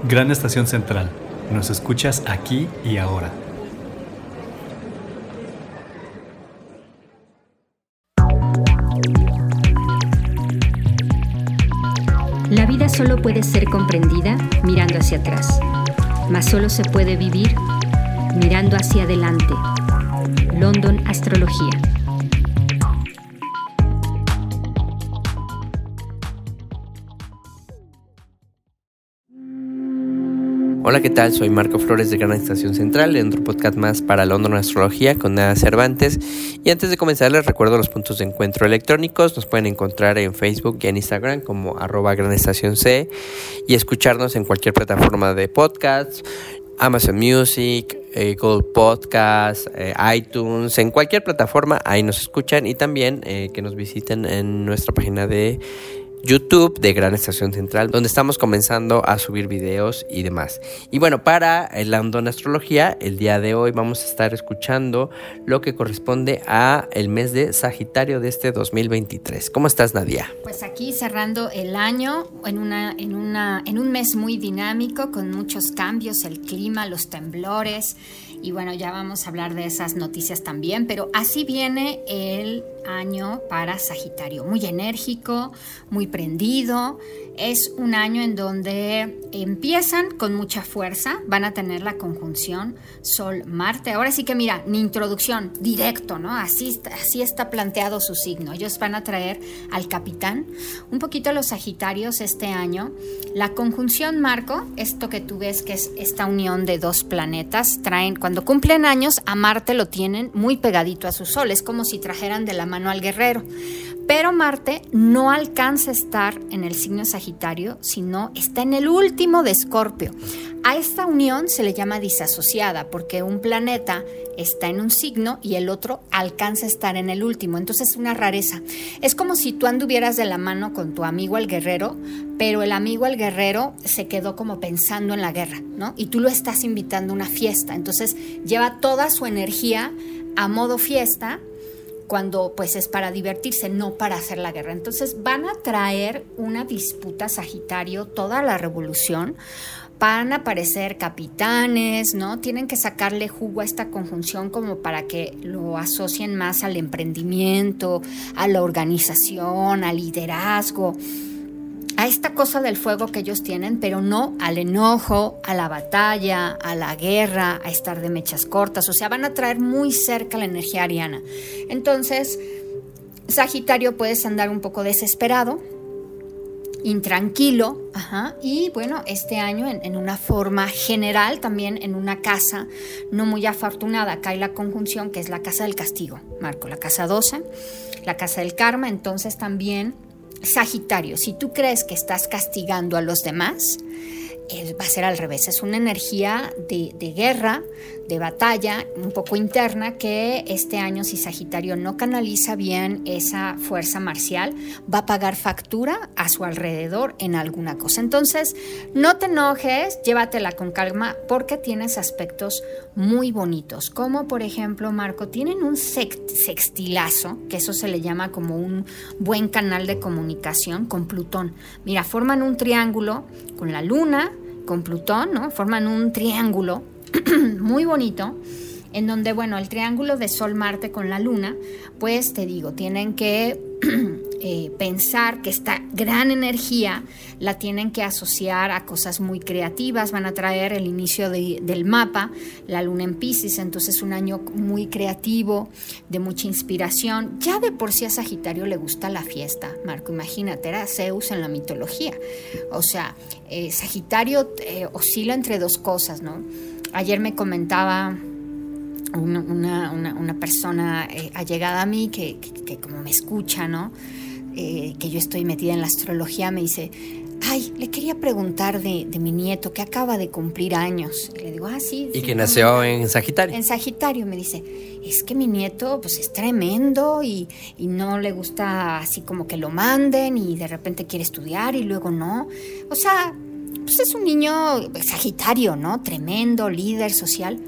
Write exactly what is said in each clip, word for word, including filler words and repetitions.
Gran Estación Central. Nos escuchas aquí y ahora. La vida solo puede ser comprendida mirando hacia atrás, mas solo se puede vivir mirando hacia adelante. London Astrología. Hola, ¿qué tal? Soy Marco Flores de Gran Estación Central, en otro podcast más para London Astrología con Nada Cervantes. Y antes de comenzar les recuerdo los puntos de encuentro electrónicos. Nos pueden encontrar en Facebook y en Instagram como arroba Gran Estación C y escucharnos en cualquier plataforma de podcast, Amazon Music, eh, Google Podcast, eh, iTunes, en cualquier plataforma ahí nos escuchan, y también eh, que nos visiten en nuestra página de YouTube de Gran Estación Central, donde estamos comenzando a subir videos y demás. Y bueno, para el London Astrología, el día de hoy vamos a estar escuchando lo que corresponde a el mes de Sagitario de este dos mil veintitrés. ¿Cómo estás, Nadia? Pues aquí cerrando el año en una, en una, en un mes muy dinámico, con muchos cambios, el clima, los temblores. Y bueno, ya vamos a hablar de esas noticias también, pero así viene el año para Sagitario. Muy enérgico, muy prendido. Es un año en donde empiezan con mucha fuerza, van a tener la conjunción Sol-Marte. Ahora sí que mira, ni introducción, directo, ¿no? Así, así está planteado su signo. Ellos van a traer al capitán. Un poquito los Sagitarios este año. La conjunción Marco, esto que tú ves que es esta unión de dos planetas, traen, cuando cumplen años, a Marte lo tienen muy pegadito a su Sol. Es como si trajeran de la mano al guerrero. Pero Marte no alcanza a estar en el signo Sagitario, sino está en el último de Escorpio. A esta unión se le llama disasociada, porque un planeta está en un signo y el otro alcanza a estar en el último. Entonces es una rareza. Es como si tú anduvieras de la mano con tu amigo el guerrero, pero el amigo el guerrero se quedó como pensando en la guerra, ¿no? Y tú lo estás invitando a una fiesta. Entonces lleva toda su energía a modo fiesta, cuando pues es para divertirse, no para hacer la guerra. Entonces van a traer una disputa Sagitario, toda la revolución. Van a aparecer capitanes, ¿no? Tienen que sacarle jugo a esta conjunción como para que lo asocien más al emprendimiento, a la organización, al liderazgo, a esta cosa del fuego que ellos tienen, pero no al enojo, a la batalla, a la guerra, a estar de mechas cortas. O sea, van a traer muy cerca la energía ariana. Entonces, Sagitario, puedes andar un poco desesperado, intranquilo, ajá, y bueno, este año en, en una forma general, también en una casa no muy afortunada. Acá hay la conjunción que es la casa del castigo, Marco, la casa doce, la casa del karma. Entonces también Sagitario, si tú crees que estás castigando a los demás, eh, va a ser al revés. Es una energía de, de guerra, de batalla, un poco interna, que este año, si Sagitario no canaliza bien esa fuerza marcial, va a pagar factura a su alrededor en alguna cosa. Entonces, no te enojes, llévatela con calma, porque tienes aspectos muy bonitos, como por ejemplo, Marco, tienen un sextilazo, que eso se le llama como un buen canal de comunicación con Plutón. Mira, forman un triángulo con la Luna, con Plutón, ¿no? Forman un triángulo muy bonito, en donde, bueno, el triángulo de Sol-Marte con la Luna, pues te digo, tienen que eh, pensar que esta gran energía la tienen que asociar a cosas muy creativas. Van a traer el inicio de, del mapa, la Luna en Piscis, entonces un año muy creativo, de mucha inspiración. Ya de por sí a Sagitario le gusta la fiesta, Marco, imagínate, era Zeus en la mitología. O sea, eh, Sagitario eh, oscila entre dos cosas, ¿no? Ayer me comentaba una, una, una, una persona eh, allegada a mí que, que, que como me escucha, ¿no? Eh, que yo estoy metida en la astrología, me dice, ay, le quería preguntar de, de mi nieto que acaba de cumplir años. Y le digo, ah, sí. ¿Y sí, que nació en Sagitario? En Sagitario. Me dice, es que mi nieto pues es tremendo y, y no le gusta así como que lo manden, y de repente quiere estudiar y luego no. O sea, pues es un niño Sagitario, ¿no? Tremendo, líder social.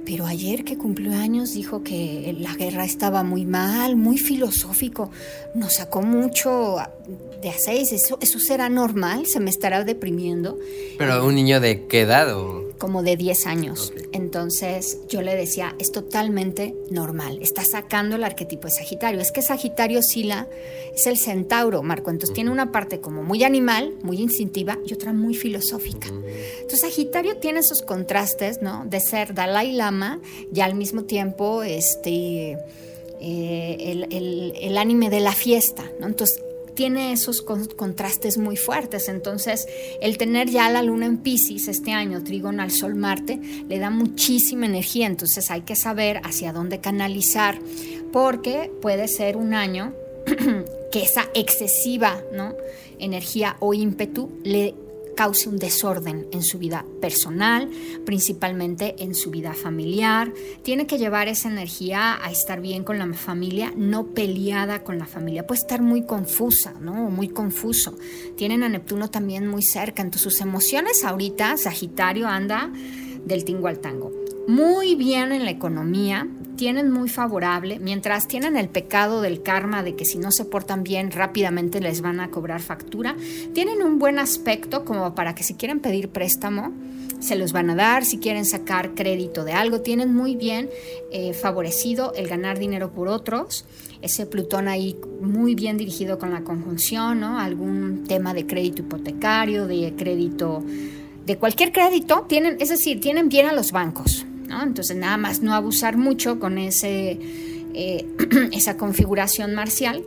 pero ayer que cumplió años dijo que la guerra estaba muy mal, muy filosófico, nos sacó mucho de a seis. ¿Eso, eso será normal? ¿Se me estará deprimiendo? ¿Pero un niño de qué edad? O... Como de diez años. Okay. Entonces yo le decía, es totalmente normal, está sacando el arquetipo de Sagitario. Es que Sagitario oscila, es el centauro, Marco, entonces uh-huh. tiene una parte como muy animal, muy instintiva, y otra muy filosófica. Uh-huh. Entonces Sagitario tiene esos contrastes, ¿no? De ser Dalai Lama y al mismo tiempo este, eh, el, el, el anime de la fiesta, ¿no? Entonces tiene esos con, contrastes muy fuertes. Entonces el tener ya la luna en Piscis este año, trígono al Sol Marte, le da muchísima energía. Entonces hay que saber hacia dónde canalizar, porque puede ser un año que esa excesiva, ¿no?, energía o ímpetu le cause un desorden en su vida personal, principalmente en su vida familiar. Tiene que llevar esa energía a estar bien con la familia, no peleada con la familia. Puede estar muy confusa, ¿no? Muy confuso. Tienen a Neptuno también muy cerca. Entonces sus emociones ahorita, Sagitario anda del tingo al tango. Muy bien en la economía, tienen muy favorable, mientras tienen el pecado del karma de que si no se portan bien rápidamente les van a cobrar factura, tienen un buen aspecto como para que si quieren pedir préstamo se los van a dar, si quieren sacar crédito de algo, tienen muy bien eh, favorecido el ganar dinero por otros, ese Plutón ahí muy bien dirigido con la conjunción, ¿no? Algún tema de crédito hipotecario, de crédito, de cualquier crédito, tienen, es decir, tienen bien a los bancos, ¿no? Entonces nada más no abusar mucho con ese, eh, esa configuración marcial.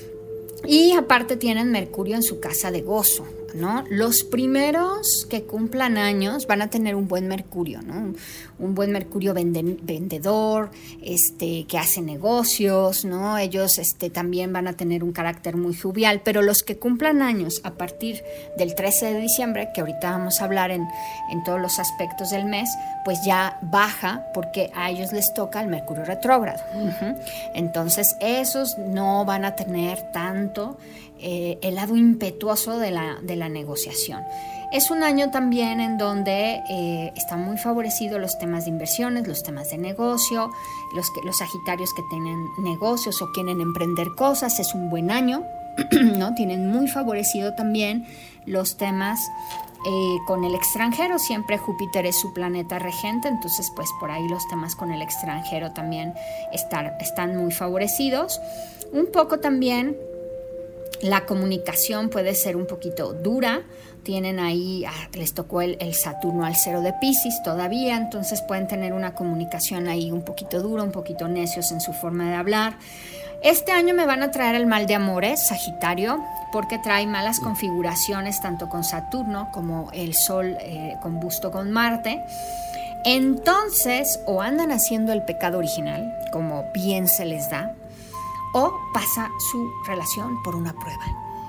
Y aparte tienen Mercurio en su casa de gozo, ¿no? Los primeros que cumplan años van a tener un buen Mercurio, ¿no? Un buen Mercurio vende, vendedor, este, que hace negocios, ¿no? Ellos este, también van a tener un carácter muy jovial, pero los que cumplan años a partir del trece de diciembre, que ahorita vamos a hablar en, en todos los aspectos del mes, pues ya baja porque a ellos les toca el Mercurio retrógrado. Uh-huh. Entonces esos no van a tener tanto eh, el lado impetuoso de la, de la negociación. Es un año también en donde eh, están muy favorecidos los temas de inversiones, los temas de negocio, los, que, los sagitarios que tienen negocios o quieren emprender cosas, es un buen año, ¿no? Tienen muy favorecido también los temas eh, con el extranjero, siempre Júpiter es su planeta regente, entonces pues por ahí los temas con el extranjero también estar, están muy favorecidos. Un poco también la comunicación puede ser un poquito dura, tienen ahí, ah, les tocó el, el Saturno al cero de Piscis todavía, entonces pueden tener una comunicación ahí un poquito dura, un poquito necios en su forma de hablar. Este año me van a traer el mal de amores, Sagitario, porque trae malas configuraciones tanto con Saturno como el Sol eh, combusto con Marte. Entonces, o andan haciendo el pecado original, como bien se les da, o pasa su relación por una prueba.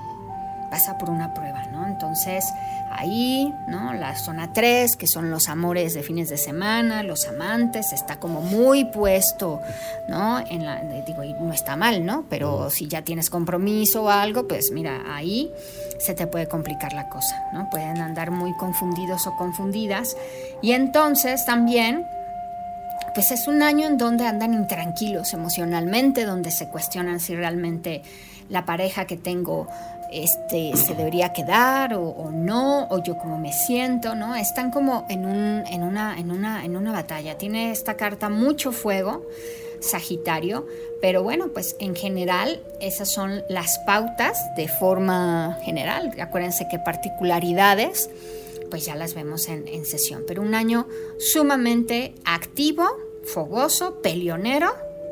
Pasa por una prueba, ¿no? Entonces, ahí, ¿no? La zona tres, que son los amores de fines de semana, los amantes, está como muy puesto, ¿no? En la, digo, no está mal, ¿no? Pero si ya tienes compromiso o algo, pues mira, ahí se te puede complicar la cosa, ¿no? Pueden andar muy confundidos o confundidas. Y entonces también, pues es un año en donde andan intranquilos emocionalmente, donde se cuestionan si realmente la pareja que tengo este, se debería quedar o, o no, o yo cómo me siento, ¿no? Están como en, un, en, una, en, una, en una batalla. Tiene esta carta mucho fuego, Sagitario, pero bueno, pues en general esas son las pautas de forma general. Acuérdense que particularidades pues ya las vemos en, en sesión, pero un año sumamente activo, fogoso, peleonero,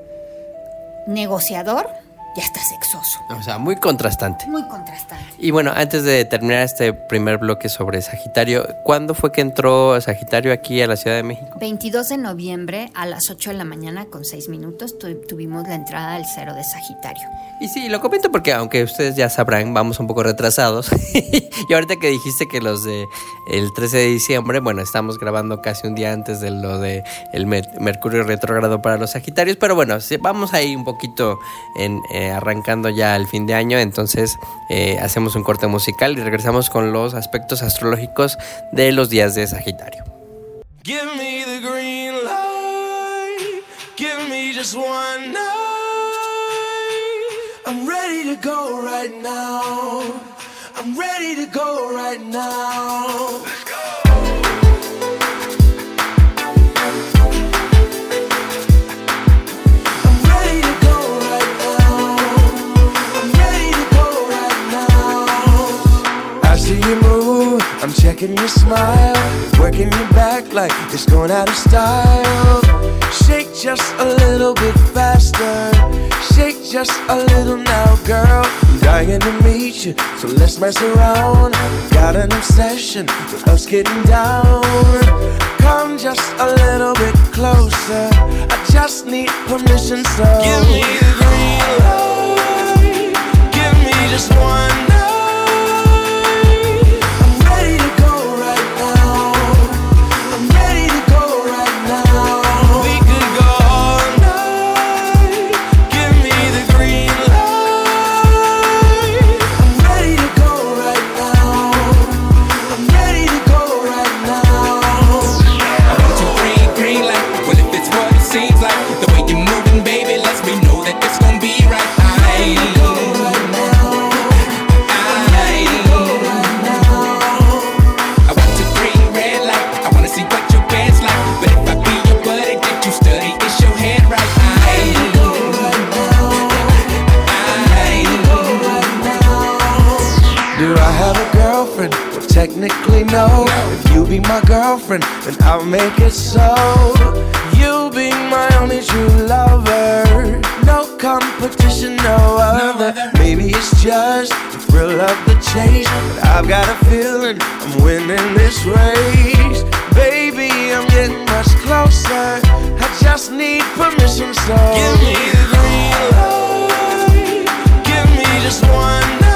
negociador y hasta sexoso. O sea, muy contrastante. Muy contrastante. Y bueno, antes de terminar este primer bloque sobre Sagitario, ¿cuándo fue que entró Sagitario aquí a la Ciudad de México? veintidós de noviembre a las ocho de la mañana con seis minutos tu- tuvimos la entrada del cero de Sagitario. Y sí, lo comento porque aunque ustedes ya sabrán, vamos un poco retrasados. Y ahorita que dijiste que los de el trece de diciembre, bueno, estamos grabando casi un día antes de lo de el Mercurio retrógrado para los Sagitarios, pero bueno, vamos ahí un poquito en eh, arrancando ya el fin de año, entonces eh, hacemos un corte musical y regresamos con los aspectos astrológicos de los días de Sagitario. Give me the green light. just one night. I'm ready to go right now. I'm ready to go right now. Let's go. I'm ready to go right now. I'm ready to go right now. I see you move, I'm checking your smile, working your back like it's going out of style. Shake just a little bit faster. Shake just a little now, girl. I'm dying to meet you, so let's mess around. Got an obsession with us getting down. Come just a little bit closer. I just need permission, so give me the green light. Give me just one night. I'm ready to go right now. I'm ready to go right now. We could go all night. Give me the green light. I'm ready to go right now. I'm ready to go right now. I want you green, green light. Well, if it's what it seems like, the way you're moving, baby, lets me know that it's gonna be right. I ain't go right now. I ain't go right now. I want you green, red light. I wanna see what your band's like. But if I be your buddy, did you study? Is your head right? I ain't go right now. I ain't go right now. Do I have a girlfriend? Well, technically no. If you be my girlfriend, then I'll make it so. You be my only true lover. No competition, no other. Maybe it's just the thrill of the chase, but I've got a feeling I'm winning this race. Baby, I'm getting much closer. I just need permission, so give me the green light. Give me just one night.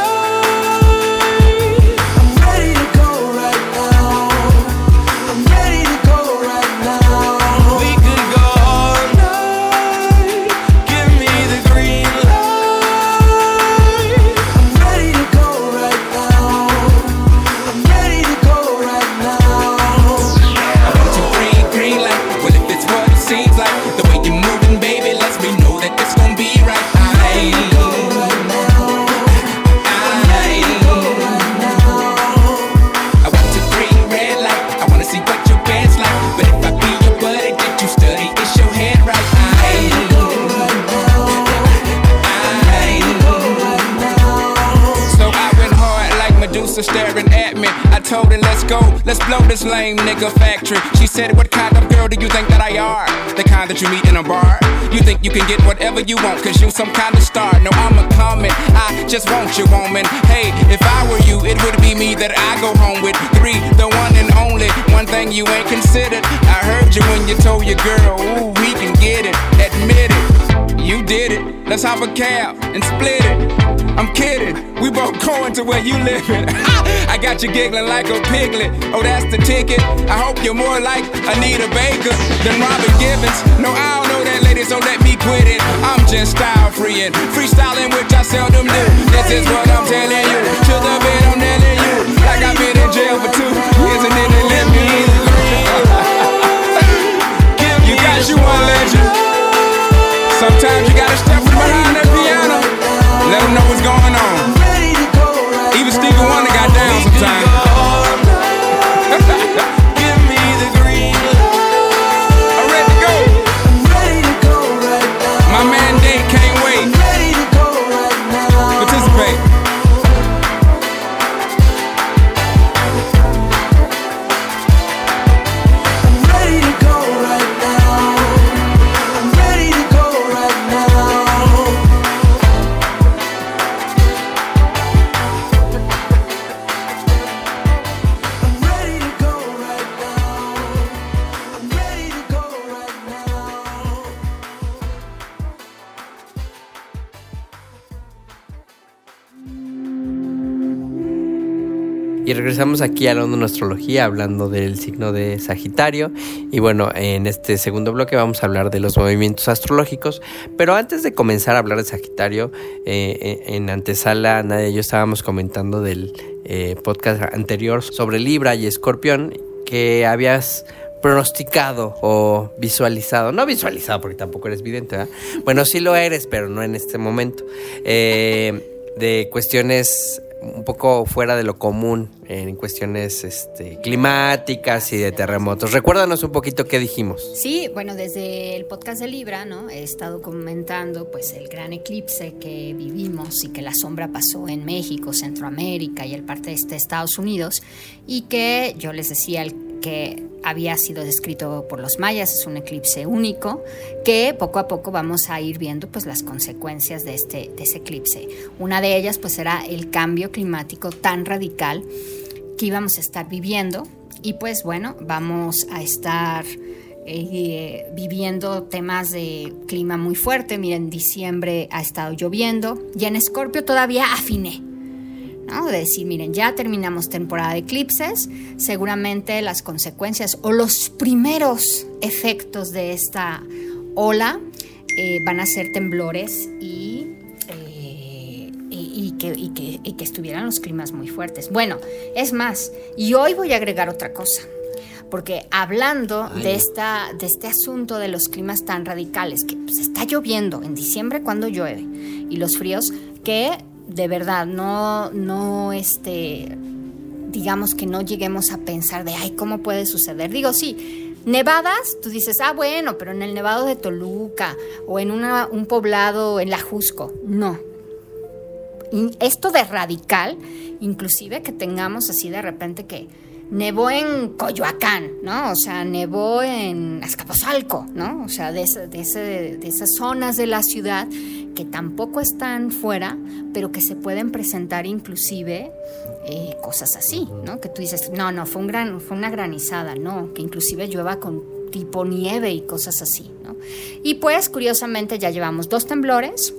I'm ready to go right now. I'm ready to go right now. We could go all night. Give me the green light. I'm ready to go right now. I'm ready to go right now. I want you green, green light. Well, if it's what it seems like, the way you're moving, baby, lets me know that it's gonna be right. I ain't go right now. I ain't go right now. I want you green, red light. I wanna see what your band's like. But if I be your buddy, did you study? Is your head right? I ain't go right now. I ain't go right now. So I went hard like Medusa staring at me. I told her, let's go, let's blow this lame nigga factory. She said, what kind of girl do you think that I are? The kind that you meet in a bar? You think you can get whatever you want, cause you some kind of star. No, I'm a comment, I just want you, woman. Hey, if I were you, it would be me that I go home with. Three, the one and only, one thing you ain't considered. I heard you when you told your girl, ooh, we can get it. Admit it, you did it. Let's hop a cab and split it. I'm kidding, we both going to where you living. I got you giggling like a piglet. Oh, that's the ticket. I hope you're more like Anita Baker than Robin Givens. No, I don't know that lady, so let me quit it. I'm just style freeing, freestyling, which I seldom do. This is what I'm telling you. To the bed, I'm nailing you. Like I've been in jail for two years and then they let me in. You got you one legend. Sometimes you gotta step from behind that piano. Let them know what's going on. Even Stevie Wonder got down sometimes. Give me the green light. I'm ready to go. I'm ready to go right now. My mandate can't wait. I'm ready to go right now. Participate. I'm ready to go right now. I'm ready to go right now. I'm ready to go right now. I'm ready to go right now. Y regresamos aquí a la Onda Astrología hablando del signo de Sagitario. Y bueno, en este segundo bloque vamos a hablar de los movimientos astrológicos. Pero antes de comenzar a hablar de Sagitario, eh, en antesala Nadia y yo estábamos comentando del eh, podcast anterior sobre Libra y Escorpión, que habías pronosticado o visualizado, no visualizado porque tampoco eres vidente, ¿verdad? Bueno, sí lo eres, pero no en este momento, eh, de cuestiones un poco fuera de lo común, en cuestiones este, climáticas y de terremotos. Recuérdanos un poquito qué dijimos. Sí, bueno, desde el podcast de Libra, ¿no? He estado comentando pues el gran eclipse que vivimos y que la sombra pasó en México, Centroamérica y el parte este de Estados Unidos, y que yo les decía el que había sido descrito por los mayas, es un eclipse único, que poco a poco vamos a ir viendo pues las consecuencias de, este, de ese eclipse. Una de ellas pues era el cambio climático tan radical que íbamos a estar viviendo, y pues bueno, vamos a estar eh, viviendo temas de clima muy fuerte. Miren, en diciembre ha estado lloviendo, y en Escorpio todavía afiné, ¿no? De decir, miren, ya terminamos temporada de eclipses, seguramente las consecuencias o los primeros efectos de esta ola eh, van a ser temblores y, eh, y, y, que, y, que, y que estuvieran los climas muy fuertes. Bueno, es más, y hoy voy a agregar otra cosa, porque hablando de, esta, de este asunto de los climas tan radicales, que pues, está lloviendo en diciembre cuando llueve, y los fríos que... de verdad, no, no, este, digamos que no lleguemos a pensar de, ay, ¿cómo puede suceder? Digo, sí, nevadas, tú dices, ah, bueno, pero en el nevado de Toluca o en una, un poblado en la Jusco, no. Y esto de radical, inclusive que tengamos así de repente que nevó en Coyoacán, ¿no? O sea, nevó en Azcapotzalco, ¿no? O sea, de, ese, de, ese, de esas zonas de la ciudad que tampoco están fuera, pero que se pueden presentar inclusive eh, cosas así, ¿no? Que tú dices, no, no, fue, un gran, fue una granizada, no, que inclusive llueva con tipo nieve y cosas así, ¿no? Y pues, curiosamente, ya llevamos dos temblores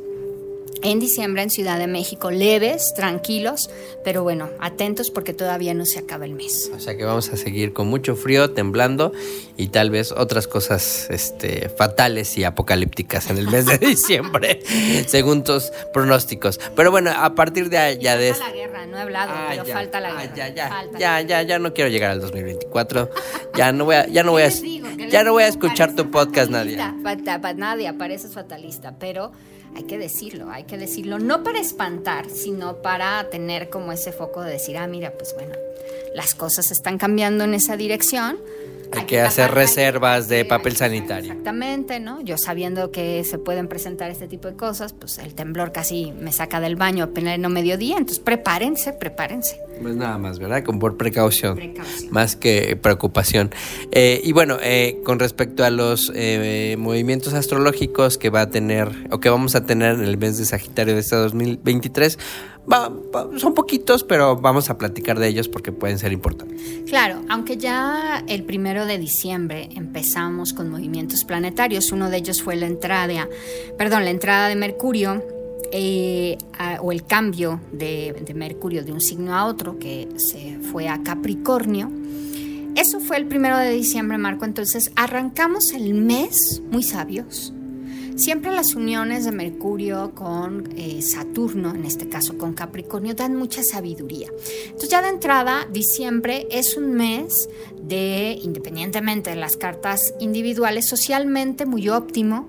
en diciembre en Ciudad de México, leves, tranquilos, pero bueno, atentos porque todavía no se acaba el mes. O sea que vamos a seguir con mucho frío, temblando y tal vez otras cosas este, fatales y apocalípticas en el mes de diciembre, según tus pronósticos. Pero bueno, a partir de allá de... Falta la guerra, no he hablado, ah, pero ya, falta la guerra. Ah, ya, ya, falta ya, ya, ya no quiero llegar al dos mil veinticuatro. Ya no voy a, ya no voy a, ya no voy a escuchar tu podcast, Nadia. Fatalista, Nadia, pareces fatalista, pero... hay que decirlo, hay que decirlo, no para espantar, sino para tener como ese foco de decir, ah, mira, pues bueno, las cosas están cambiando en esa dirección. Hay, hay que, que hacer tapar, reservas de papel sanitario. Exactamente, ¿no? Yo sabiendo que se pueden presentar este tipo de cosas, pues el temblor casi me saca del baño a pleno mediodía, entonces prepárense, prepárense. Pues nada más, ¿verdad? Con por precaución, precaución. Más que preocupación. Eh, y bueno, eh, con respecto a los eh, movimientos astrológicos que va a tener, o que vamos a tener en el mes de Sagitario de este dos mil veintitrés, va, va, son poquitos, pero vamos a platicar de ellos porque pueden ser importantes. Claro, aunque ya el primero de diciembre empezamos con movimientos planetarios, uno de ellos fue la entrada, perdón, la entrada de Mercurio, Eh, a, o el cambio de, de Mercurio de un signo a otro, que se fue a Capricornio. Eso fue el primero de diciembre, Marco. Entonces arrancamos el mes muy sabios. Siempre las uniones de Mercurio con eh, Saturno, en este caso con Capricornio, dan mucha sabiduría. Entonces ya de entrada, diciembre es un mes de, independientemente de las cartas individuales, socialmente muy óptimo.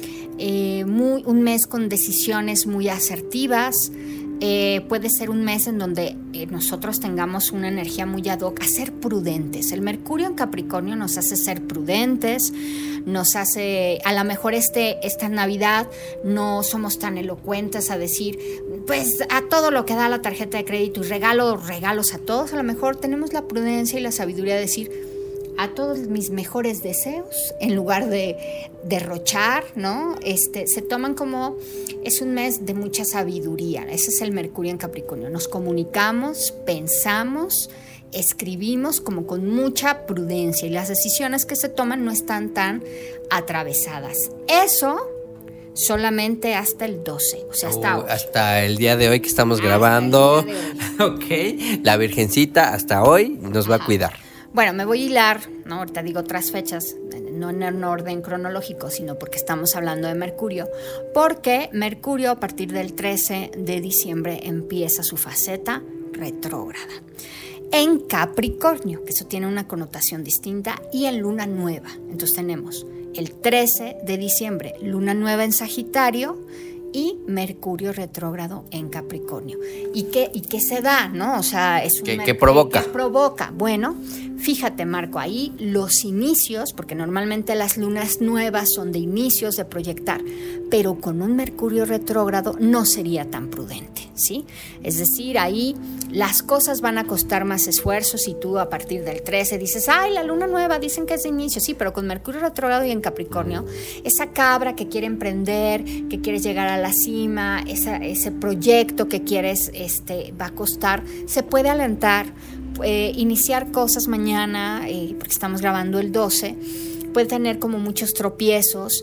Eh, muy, un mes con decisiones muy asertivas, eh, puede ser un mes en donde eh, nosotros tengamos una energía muy ad hoc a ser prudentes. El Mercurio en Capricornio nos hace ser prudentes, nos hace, a lo mejor este, esta Navidad no somos tan elocuentes a decir, pues a todo lo que da la tarjeta de crédito y regalo regalos a todos. A lo mejor tenemos la prudencia y la sabiduría de decir, a todos mis mejores deseos, en lugar de derrochar, ¿no? Este, se toman como, es un mes de mucha sabiduría. Ese es el Mercurio en Capricornio. Nos comunicamos, pensamos, escribimos como con mucha prudencia y las decisiones que se toman no están tan atravesadas. Eso solamente hasta el doce, o sea, hasta uh, hoy. Hasta el día de hoy que estamos hasta grabando. Ok, la Virgencita hasta hoy nos Ajá. va a cuidar. Bueno, me voy a hilar, ¿no? Ahorita digo otras fechas, no en orden cronológico, sino porque estamos hablando de Mercurio, porque Mercurio a partir del trece de diciembre empieza su faceta retrógrada. en Capricornio, que eso tiene una connotación distinta, y en luna nueva. Entonces tenemos el trece de diciembre, luna nueva en Sagitario y Mercurio retrógrado en Capricornio. ¿Y qué, y qué se da, no? O sea, es un ¿Qué, Mercurio ¿Qué provoca? ¿Qué provoca? Bueno, fíjate, Marco, ahí los inicios, porque normalmente las lunas nuevas son de inicios, de proyectar, pero con un Mercurio retrógrado no sería tan prudente, ¿sí? Es decir, ahí las cosas van a costar más esfuerzo si tú a partir del trece dices, ay, la luna nueva, dicen que es de inicio, sí, pero con Mercurio retrógrado y en Capricornio, esa cabra que quiere emprender, que quieres llegar a la cima, esa, ese proyecto que quieres, este, va a costar, se puede alentar, eh, iniciar cosas mañana, eh, porque estamos grabando el doce, puede tener como muchos tropiezos,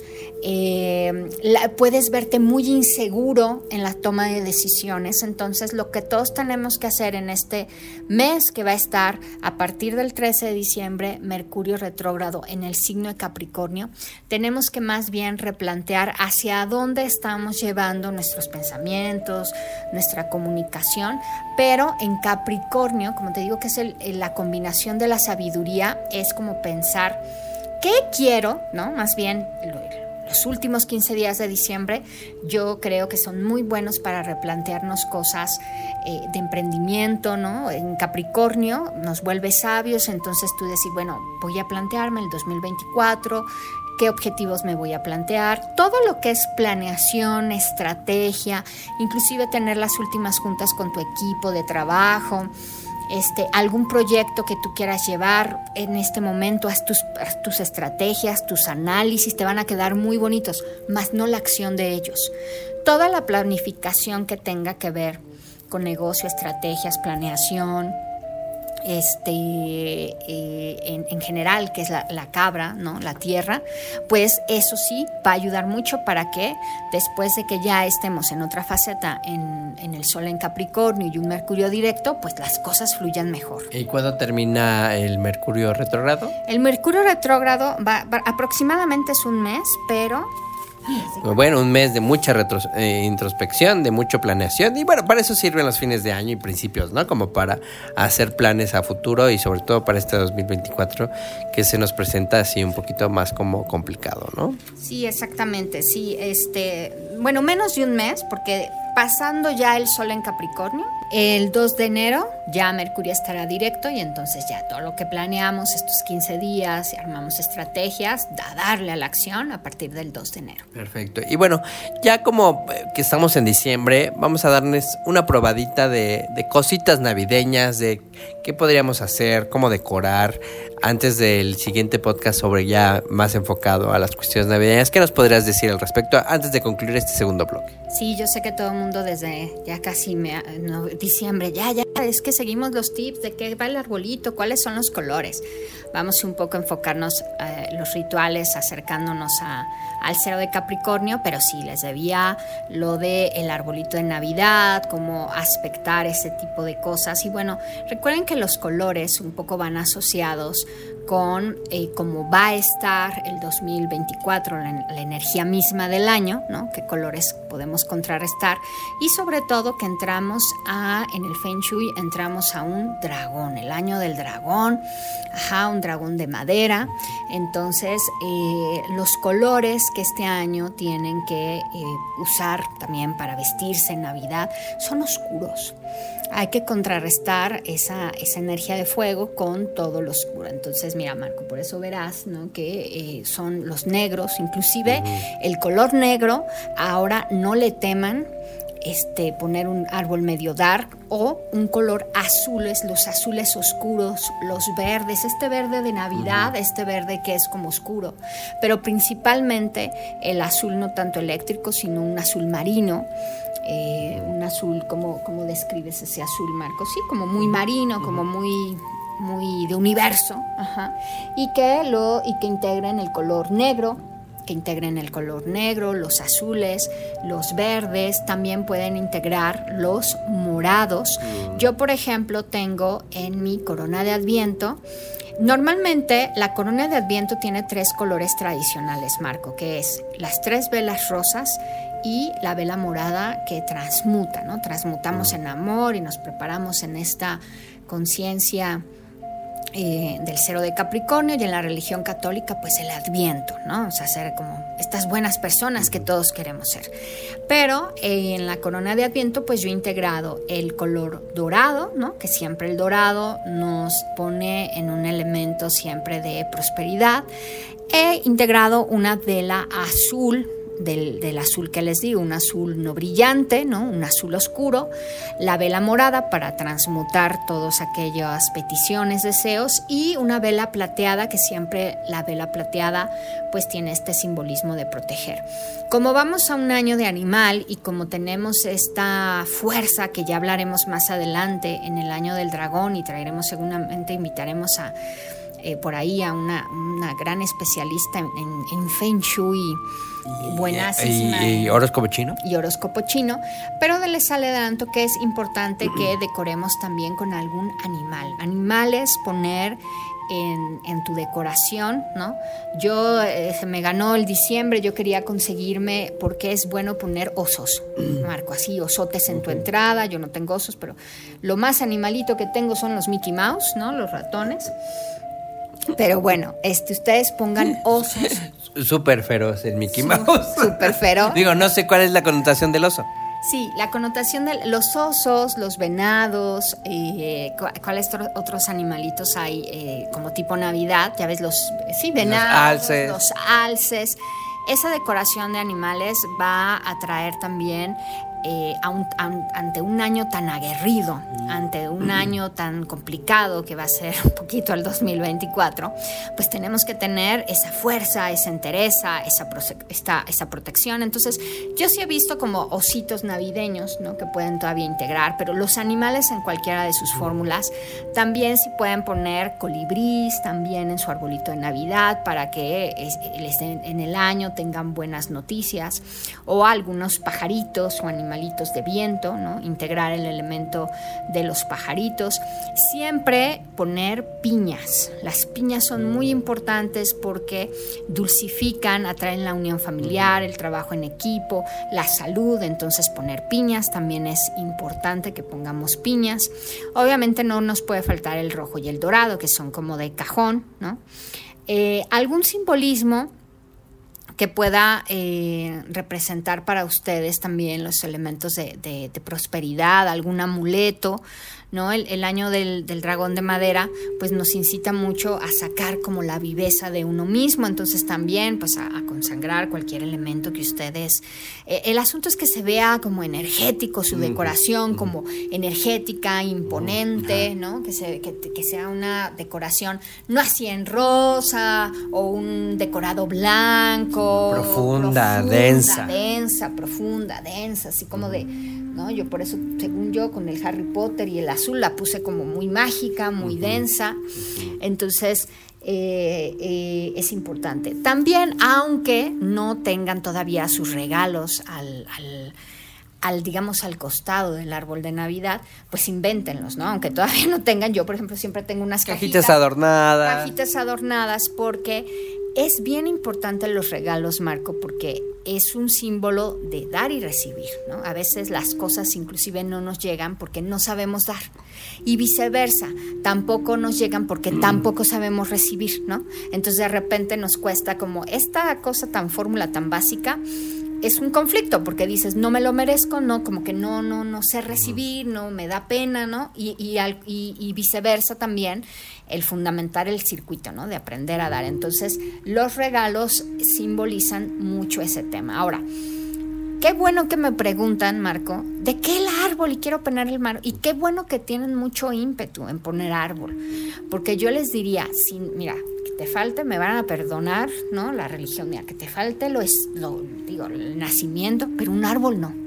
eh, la, puedes verte muy inseguro en la toma de decisiones. Entonces lo que todos tenemos que hacer en este mes que va a estar a partir del trece de diciembre, Mercurio retrógrado en el signo de Capricornio, tenemos que más bien replantear hacia dónde estamos llevando nuestros pensamientos, nuestra comunicación, pero en Capricornio, como te digo que es el, la combinación de la sabiduría, es como pensar ¿qué quiero? ¿No? Más bien, los últimos quince días de diciembre yo creo que son muy buenos para replantearnos cosas eh, de emprendimiento, ¿no? En Capricornio nos vuelve sabios, entonces tú decís, bueno, voy a plantearme el dos mil veinticuatro, qué objetivos me voy a plantear, todo lo que es planeación, estrategia, inclusive tener las últimas juntas con tu equipo de trabajo, Este, algún proyecto que tú quieras llevar en este momento, haz tus, haz tus estrategias, tus análisis, te van a quedar muy bonitos, más no la acción de ellos. Toda la planificación que tenga que ver con negocio, estrategias, planeación, este, eh, en, en general, que es la, la cabra, ¿no? La tierra, pues eso sí va a ayudar mucho para que después de que ya estemos en otra faceta, en, en el Sol en Capricornio y un Mercurio directo, pues las cosas fluyan mejor. ¿Y cuándo termina el Mercurio retrógrado? El Mercurio retrógrado va, va, aproximadamente es un mes, pero... Bueno, un mes de mucha retro, eh, introspección, de mucha planeación. Y bueno, para eso sirven los fines de año y principios, ¿no? Como para hacer planes a futuro y sobre todo para este dos mil veinticuatro que se nos presenta así un poquito más como complicado, ¿no? Sí, exactamente. Sí, este, bueno, menos de un mes, porque pasando ya el Sol en Capricornio, el dos de enero ya Mercurio estará directo y entonces ya todo lo que planeamos estos quince días y armamos estrategias, a darle a la acción a partir del dos de enero. Perfecto. Y bueno, ya como que estamos en diciembre, vamos a darles una probadita de, de cositas navideñas, de qué podríamos hacer, cómo decorar, antes del siguiente podcast sobre ya más enfocado a las cuestiones navideñas. ¿Qué nos podrías decir al respecto antes de concluir este segundo bloque? Sí, yo sé que todo el mundo desde ya casi me, no, diciembre, ya, ya, es que seguimos los tips de qué va el arbolito, cuáles son los colores. Vamos un poco a enfocarnos eh, los rituales acercándonos a, al cero de Capricornio, pero sí, les debía lo de el arbolito de Navidad, cómo aspectar ese tipo de cosas. Y bueno, recuerden que los colores un poco van asociados con eh, cómo va a estar el dos mil veinticuatro, la, la energía misma del año, ¿no? Qué colores podemos contrarrestar y sobre todo que entramos a, en el Feng Shui, entramos a un dragón, el año del dragón, ajá, un dragón de madera. Entonces, eh, los colores que este año tienen que eh, usar también para vestirse en Navidad son oscuros. Hay que contrarrestar esa, esa energía de fuego con todo lo oscuro. Entonces, mira, Marco, por eso verás, ¿no? que eh, son los negros, inclusive uh-huh. el color negro, ahora no le teman este, poner un árbol medio dark o un color azules, los azules oscuros, los verdes, este verde de Navidad, uh-huh. este verde que es como oscuro, pero principalmente el azul no tanto eléctrico, sino un azul marino. Eh, un azul, ¿cómo, ¿cómo describes ese azul, Marco? Sí, como muy marino, como muy, muy de universo, ajá. Y que lo y que integren el color negro, que integren el color negro, los azules, los verdes, también pueden integrar los morados. Yo, por ejemplo, tengo en mi corona de Adviento, normalmente la corona de Adviento tiene tres colores tradicionales, Marco, que es las tres velas rosas y la vela morada que transmuta, ¿no? Transmutamos en amor y nos preparamos en esta conciencia eh, del cero de Capricornio, y en la religión católica pues el Adviento, ¿no? O sea, ser como estas buenas personas que todos queremos ser. Pero eh, en la corona de Adviento pues yo he integrado el color dorado, ¿no? Que siempre el dorado nos pone en un elemento siempre de prosperidad. He integrado una vela azul, Del, del azul que les digo, un azul no brillante, ¿no? Un azul oscuro, la vela morada para transmutar todas aquellas peticiones, deseos, y una vela plateada, que siempre la vela plateada pues tiene este simbolismo de proteger. Como vamos a un año de animal y como tenemos esta fuerza que ya hablaremos más adelante en el año del dragón, y traeremos seguramente, invitaremos a Eh, por ahí a una, una gran especialista en, en, en Feng Shui, buenasísima. ¿Y, y horóscopo chino? Y horóscopo chino, pero les adelanto que es importante que decoremos también con algún animal. Animales, poner en, en tu decoración, ¿no? Yo, eh, se me ganó el diciembre, yo quería conseguirme, porque es bueno poner osos, Marco, así, osotes en tu entrada. Yo no tengo osos, pero lo más animalito que tengo son los Mickey Mouse, ¿no? Los ratones. Pero bueno, este, ustedes pongan osos. Súper feroz el Mickey Mouse. Súper feroz. Digo, no sé cuál es la connotación del oso. Sí, la connotación de los osos, los venados, eh, ¿cuáles otros animalitos hay? Eh, como tipo Navidad, ya ves, los sí, venados, los alces. los alces. Esa decoración de animales va a traer también eh, a un, a un, ante un año tan aguerrido, ante un año tan complicado que va a ser un poquito el dos mil veinticuatro, pues tenemos que tener esa fuerza, esa entereza, esa, esta, esa protección. Entonces, yo sí he visto como ositos navideños, ¿no? Que pueden todavía integrar, pero los animales en cualquiera de sus fórmulas, también sí pueden poner colibrís también en su arbolito de Navidad, para que es, les den, en el año tengan buenas noticias, o algunos pajaritos o animalitos de viento, ¿no? Integrar el elemento de los pajaritos. Siempre poner piñas. Las piñas son muy importantes porque dulcifican, atraen la unión familiar, el trabajo en equipo, la salud. Entonces, poner piñas también es importante, que pongamos piñas. Obviamente no nos puede faltar el rojo y el dorado, que son como de cajón, ¿no? Eh, algún simbolismo que pueda eh, representar para ustedes también los elementos de, de, de prosperidad, algún amuleto, ¿no? El, el año del, del dragón de madera pues nos incita mucho a sacar como la viveza de uno mismo. Entonces también pues a, a consagrar cualquier elemento que ustedes... Eh, el asunto es que se vea como energético su decoración, como energética, imponente, ¿no? Que, se, que, que sea una decoración no así en rosa o un decorado blanco. Profunda, profunda densa. Densa, profunda, densa, así como de... ¿no? Yo por eso, según yo, con el Harry Potter y el azul la puse como muy mágica, muy uh-huh. densa. Uh-huh. Entonces, eh, eh, es importante. También, aunque no tengan todavía sus regalos al, al, al, digamos, al costado del árbol de Navidad, pues invéntenlos, ¿no? Aunque todavía no tengan. Yo, por ejemplo, siempre tengo unas cajitas, cajitas adornadas. Cajitas adornadas, porque es bien importante los regalos, Marco, porque es un símbolo de dar y recibir, ¿no? A veces las cosas inclusive no nos llegan porque no sabemos dar, y viceversa, tampoco nos llegan porque tampoco sabemos recibir, ¿no? Entonces de repente nos cuesta como esta cosa tan fórmula, tan básica, es un conflicto, porque dices, no me lo merezco, no, como que no, no, no sé recibir, no, me da pena, ¿no? Y, y, al, y, y viceversa también, el fundamentar el circuito, ¿no? De aprender a dar. Entonces, los regalos simbolizan mucho ese tema. Ahora, qué bueno que me preguntan, Marco, ¿de qué el árbol? Y quiero poner el mar. Y qué bueno que tienen mucho ímpetu en poner árbol. Porque yo les diría, si, mira, que te falte, me van a perdonar, ¿no? La religión, mira, que te falte lo es, lo, digo, el nacimiento, pero un árbol no.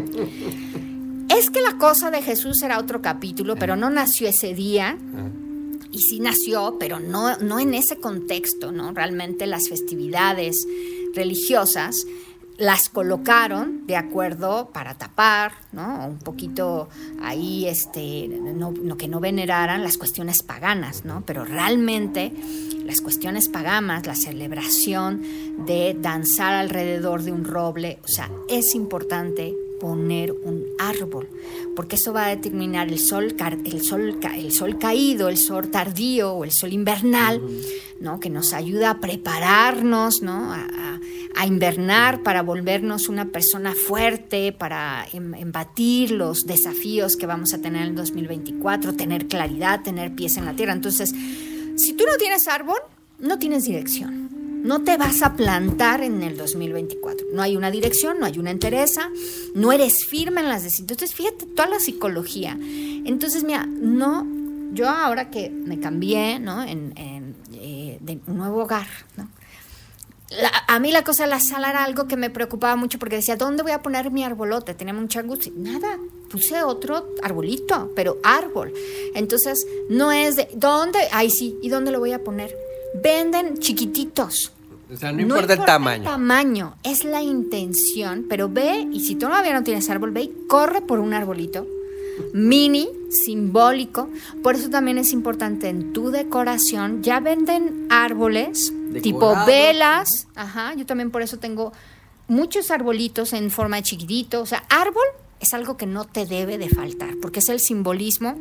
Es que la cosa de Jesús era otro capítulo, pero no nació ese día. Y sí nació, pero no, no en ese contexto, ¿no? Realmente las festividades religiosas las colocaron de acuerdo para tapar, ¿no? Un poquito ahí, este, no, no, que no veneraran las cuestiones paganas, ¿no? Pero realmente las cuestiones paganas, la celebración de danzar alrededor de un roble, o sea, es importante poner un árbol, porque eso va a determinar el sol, el sol, el sol caído, el sol tardío o el sol invernal, ¿no? Que nos ayuda a prepararnos, ¿no? a, a, a invernar para volvernos una persona fuerte, para embatir los desafíos que vamos a tener en el dos mil veinticuatro, tener claridad, tener pies en la tierra. Entonces, si tú no tienes árbol, no tienes dirección. No te vas a plantar en el dos mil veinticuatro. No hay una dirección, no hay una entereza, no eres firme en las decisiones. Entonces, fíjate, toda la psicología. Entonces, mira, no, yo ahora que me cambié, ¿no? En, en eh, de un nuevo hogar, ¿no? La, a mí la cosa de la sala era algo que me preocupaba mucho porque decía, ¿dónde voy a poner mi arbolote? Tenía mucha angustia. Nada, puse otro arbolito, pero árbol. Entonces, no es de, ¿dónde? Ay, sí, ¿y dónde lo voy a poner? Venden chiquititos. O sea, no importa, no importa el tamaño. el tamaño, es la intención, pero ve, y si todavía no tienes árbol, ve y corre por un arbolito mini, simbólico. Por eso también es importante en tu decoración, ya venden árboles, decorados, tipo velas, ajá, yo también por eso tengo muchos arbolitos en forma de chiquitito. O sea, árbol es algo que no te debe de faltar, porque es el simbolismo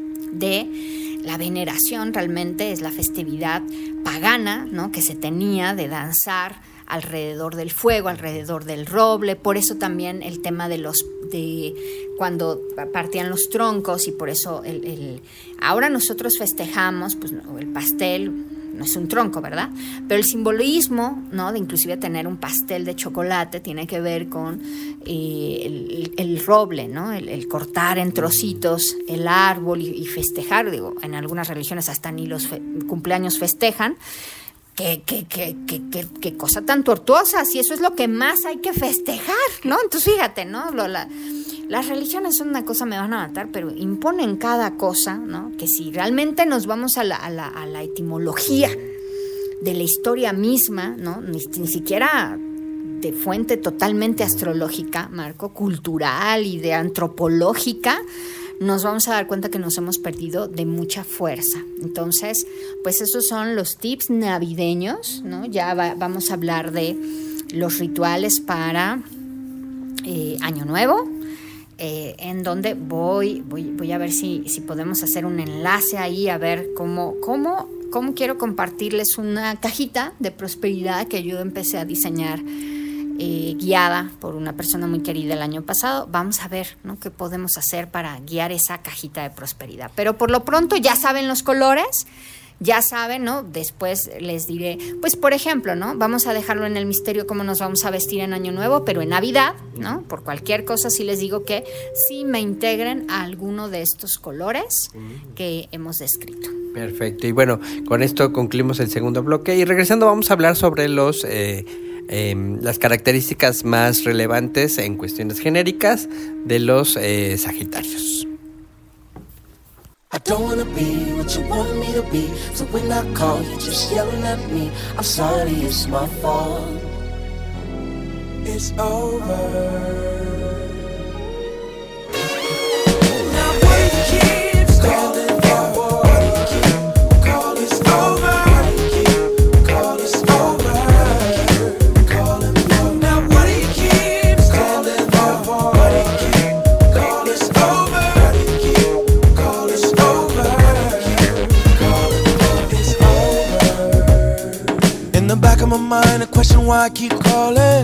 de la veneración, realmente es la festividad pagana, ¿no? Que se tenía de danzar alrededor del fuego, alrededor del roble. Por eso también el tema de los de cuando partían los troncos, y por eso el, el ahora nosotros festejamos, pues el pastel no es un tronco, ¿verdad? Pero el simbolismo, ¿no? De inclusive tener un pastel de chocolate tiene que ver con eh, el, el roble, ¿no? El, el cortar en trocitos el árbol y, y festejar. Digo, en algunas religiones hasta ni los fe- cumpleaños festejan. Qué, qué, qué, qué, qué, qué cosa tan tortuosa, si eso es lo que más hay que festejar, ¿no? Entonces fíjate, ¿no? Lo, la, las religiones son una cosa, me van a matar, pero imponen cada cosa, ¿no? Que si realmente nos vamos a la, a la, a la etimología de la historia misma, ¿no? Ni, ni siquiera de fuente totalmente astrológica, Marco, cultural y de antropológica, nos vamos a dar cuenta que nos hemos perdido de mucha fuerza. Entonces, pues esos son los tips navideños, ¿no? Ya va, vamos a hablar de los rituales para eh, Año Nuevo, eh, en donde voy, voy, voy a ver si, si podemos hacer un enlace ahí, a ver cómo, cómo, cómo quiero compartirles una cajita de prosperidad que yo empecé a diseñar, Eh, guiada por una persona muy querida el año pasado. Vamos a ver, ¿no? Qué podemos hacer para guiar esa cajita de prosperidad. Pero por lo pronto ya saben los colores, ya saben, ¿no? Después les diré, pues por ejemplo, ¿no? Vamos a dejarlo en el misterio cómo nos vamos a vestir en Año Nuevo, pero en Navidad, ¿no? Por cualquier cosa sí les digo que sí me integren a alguno de estos colores que hemos descrito. Perfecto. Y bueno, con esto concluimos el segundo bloque y regresando vamos a hablar sobre los... Eh, Eh, las características más relevantes en cuestiones genéricas de los eh, Sagitarios. I don't wanna be what you want me to be, so when I call you just yelling at me, I'm sorry, it's my fault. It's over. Now why you keep calling for? Why you keep calling? It's over. Why you keep calling? It's over. Back of my mind, a question why I keep calling.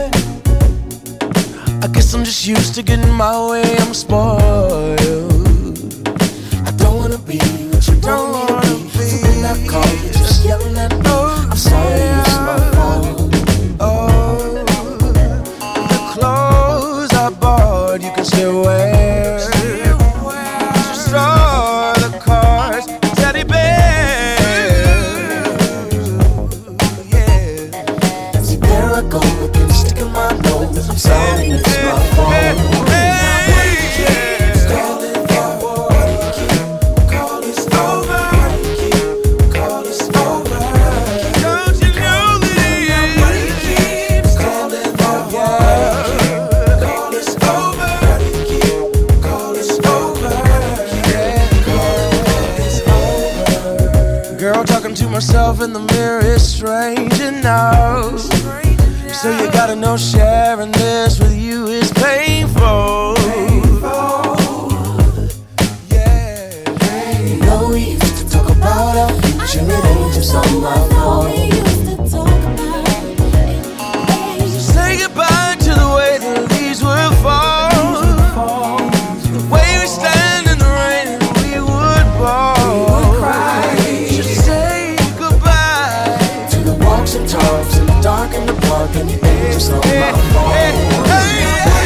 I guess I'm just used to getting my way, I'm spoiled. I don't wanna be what you don't want me to be, so when I call you, just yelling at me, I'm sorry, it's my fault. Oh, the clothes I bought, you can still wear. Just all the cars, teddy bears. I go with the stick in my nose. I'm sorry, it's my fault. Hey, keep calling for? Why do you keep calling? It's over. Why do you keep calling? It's over. Don't you know that it is? Why do you keep calling for? Why do you keep calling? It's over. Why do you keep calling? It's over. It's over. Girl, talking to myself in the mirror is strange enough. So you gotta know sharing this with you is painful. painful. picture it ain't just on my phone. Say goodbye to the way the leaves will fall, the way we stand in the rain and we would bawl. Just say goodbye to the walks and talks in the dark in the park, and it ain't just on my phone. Hey, hey,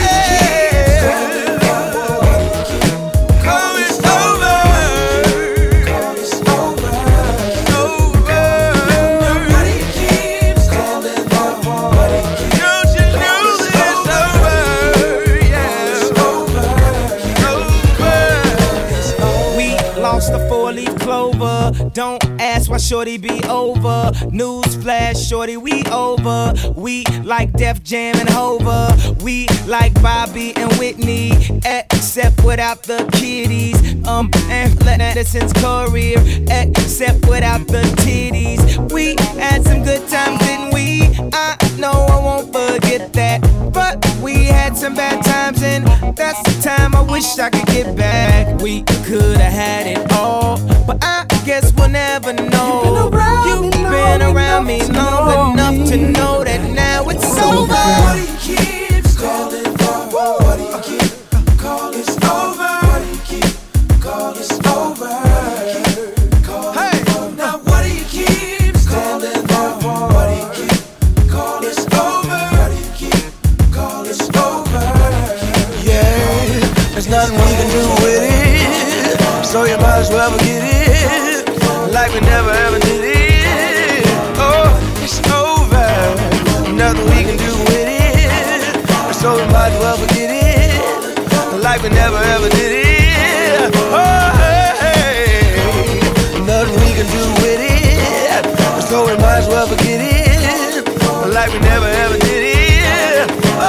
don't ask why shorty be over. Newsflash, shorty, we over. We like Def Jam and Hova. We like Bobby and Whitney, except without the kiddies. Um, and Madison's career, except without the titties. We had some good times, didn't we? I know I won't forget that. But we had some bad times, and that's the time I wish I could get back. We could've had it all, but I guess we'll never know. You've been around me long enough to know that now it's over. What do you keep calling for? What do you keep calling? It's over. What do you keep calling? It's over. Hey, now what do you keep calling for? What do you keep calling? It's over. What do you keep calling? It's over. Yeah, there's nothing we can do with it, so you might as well forget it. Like we never ever did it. Oh, it's over. Nothing we can do with it, so we might as well forget it. Like we never ever did it. Oh, hey, nothing we can do with it, so we might as well forget it. Like we never ever did it.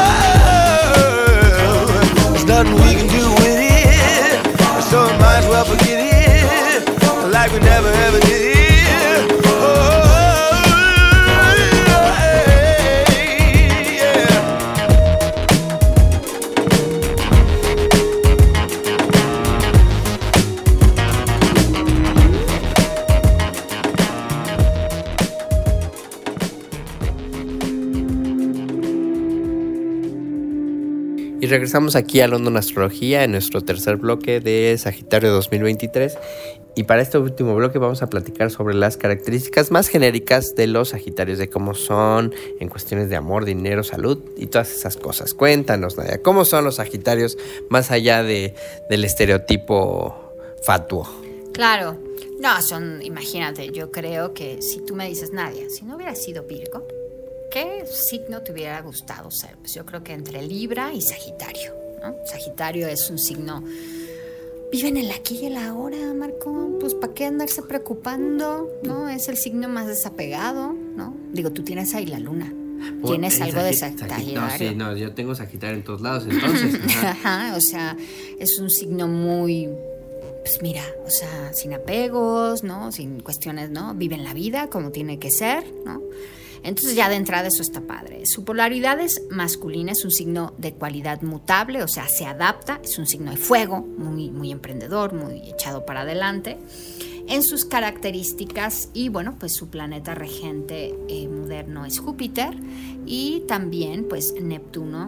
Oh, there's nothing we can do with it, so we might as well forget it. Like we never ever did. Oh, hey, yeah. Y regresamos aquí a London Astrología en nuestro tercer bloque de Sagitario dos mil veintitrés. Y para este último bloque vamos a platicar sobre las características más genéricas de los Sagitarios, de cómo son en cuestiones de amor, dinero, salud y todas esas cosas. Cuéntanos, Nadia, ¿cómo son los Sagitarios más allá de, del estereotipo fatuo? Claro, no, son, imagínate, yo creo que si tú me dices, Nadia, si no hubiera sido Virgo, ¿qué signo te hubiera gustado ser? Pues yo creo que entre Libra y Sagitario, ¿no? Sagitario es un signo... Viven en el aquí y el ahora, Marco. Pues ¿para qué andarse preocupando? ¿No? Es el signo más desapegado, ¿no? Digo, tú tienes ahí la luna. Tienes algo de Sagitario. No, sí, no, yo tengo Sagitario en todos lados, entonces. Ajá. Ajá, o sea, es un signo muy... Pues mira, o sea, sin apegos, ¿no? Sin cuestiones, ¿no? Viven la vida como tiene que ser, ¿no? Entonces ya de entrada eso está padre. Su polaridad es masculina, es un signo de cualidad mutable, o sea, se adapta, es un signo de fuego, muy, muy emprendedor, muy echado para adelante. En sus características, y bueno, pues su planeta regente eh, moderno es Júpiter, y también pues Neptuno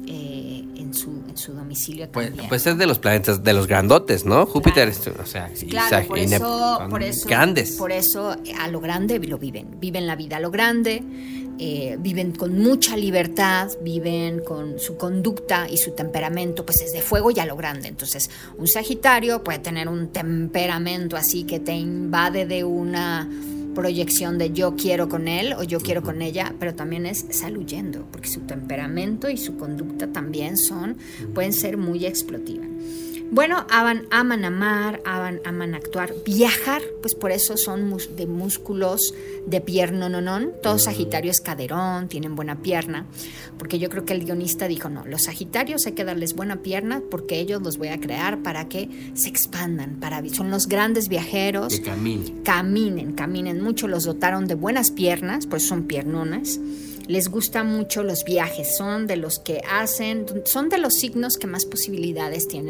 eh, en, su, en su domicilio pues, también. Pues es de los planetas, de los grandotes, ¿no? Júpiter, claro. es, o sea, sí, claro, por, y eso, Nep- por eso, grandes. por eso a lo grande lo viven, viven la vida a lo grande, eh, viven con mucha libertad, viven con su conducta y su temperamento, pues es de fuego y a lo grande. Entonces, un Sagitario puede tener un temperamento así que te invade de una proyección de yo quiero con él o yo quiero con ella, pero también es sal huyendo, porque su temperamento y su conducta también son, pueden ser muy explotivas. Bueno, aman, aman amar, aman, aman actuar, viajar, pues por eso son mus, de músculos de pierna, no, no, todo Sagitario es caderón, tienen buena pierna, porque yo creo que el guionista dijo, no, los Sagitarios hay que darles buena pierna porque ellos los voy a crear para que se expandan, para, son los grandes viajeros. Que caminen. Caminen, caminen mucho, los dotaron de buenas piernas, pues son piernonas. Les gustan mucho los viajes, son de los que hacen, son de los signos que más posibilidades tienen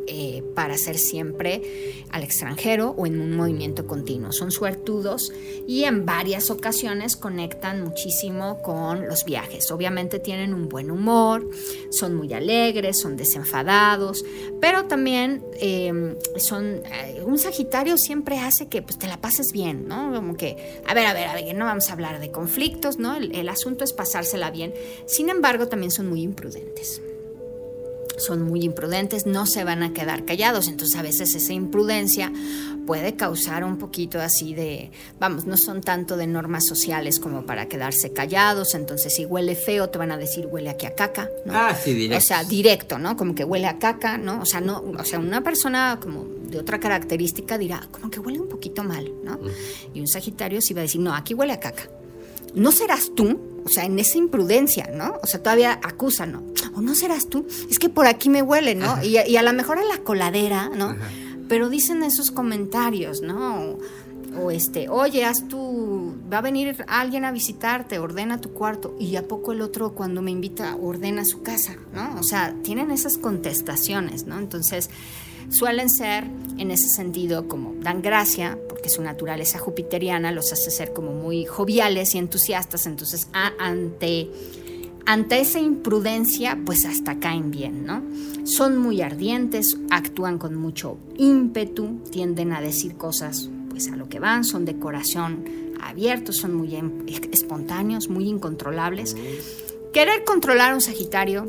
eh, para ser siempre al extranjero o en un movimiento continuo. Son suertudos y en varias ocasiones conectan muchísimo con los viajes. Obviamente tienen un buen humor, son muy alegres, son desenfadados, pero también eh, son eh, un Sagitario siempre hace que pues, te la pases bien, ¿no? Como que, a ver, a ver, a ver, no vamos a hablar de conflictos, ¿no? El, el asunto es pasársela bien. Sin embargo, también son muy imprudentes. Son muy imprudentes, no se van a quedar callados, entonces a veces esa imprudencia puede causar un poquito así de, vamos, no son tanto de normas sociales como para quedarse callados, entonces si huele feo te van a decir huele aquí a caca, ¿no? Ah, sí, directo. O sea, directo, ¿no? Como que huele a caca, ¿no? O sea, no, o sea, una persona como de otra característica dirá, como que huele un poquito mal, ¿no? Uh-huh. Y un Sagitario sí va a decir, no, aquí huele a caca. ¿No serás tú? O sea, en esa imprudencia, ¿no? O sea, todavía acusan, ¿no? O no serás tú, es que por aquí me huele, ¿no? Y, y a lo mejor a la coladera, ¿no? Ajá. Pero dicen esos comentarios, ¿no? O, o este, oye, haz tu, va a venir alguien a visitarte, ordena tu cuarto. Y a poco el otro cuando me invita, ordena su casa, ¿no? O sea, tienen esas contestaciones, ¿no? Entonces, suelen ser, en ese sentido, como dan gracia, porque su naturaleza jupiteriana los hace ser como muy joviales y entusiastas, entonces a, ante, ante esa imprudencia, pues hasta caen bien, ¿no? Son muy ardientes, actúan con mucho ímpetu, tienden a decir cosas pues a lo que van, son de corazón abierto, son muy espontáneos, muy incontrolables. Querer controlar a un Sagitario,